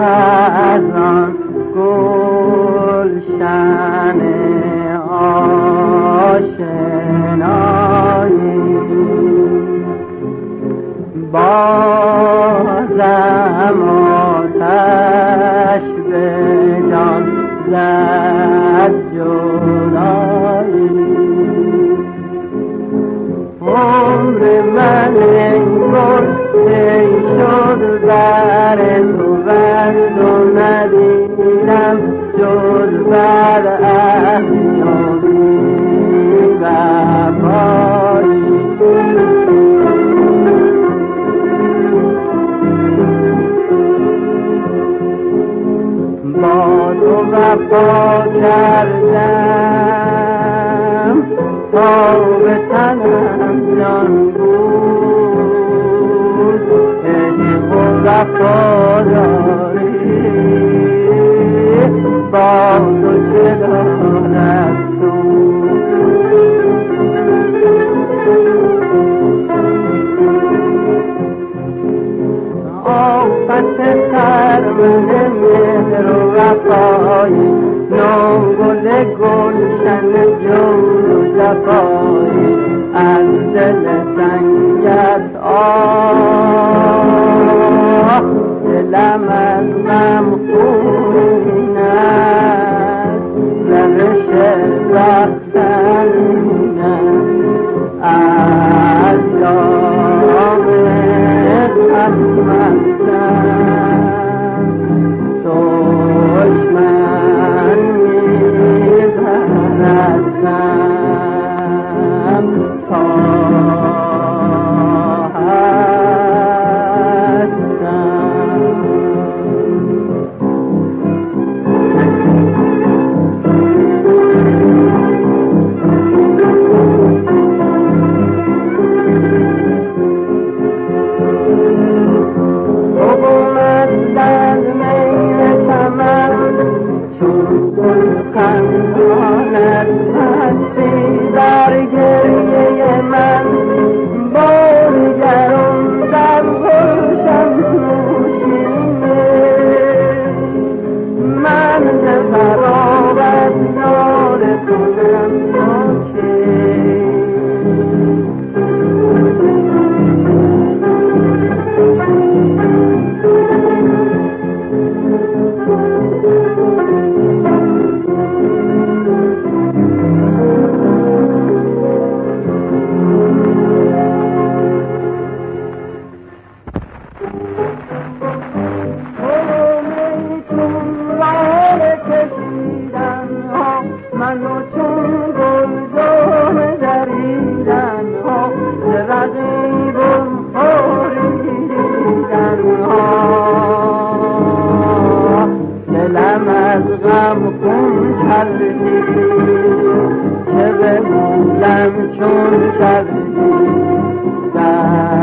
خزان گلشن آشنایی بازم آتش به جان زد جدایی عمر من این گل ای شد بر تو ورد و ندیدم جز بر احیابی وفایی با تو وفا کردم تا به تنم جان بود عشق و وفاداری با تو چه دارد آفت سرمن مهر و وفایی نوگل گلشن جور و جفایی از دل سنگت آه دلم از غم خون است روش رفتن از دام خسمتم دشمن می‌پرستم تا چون کردی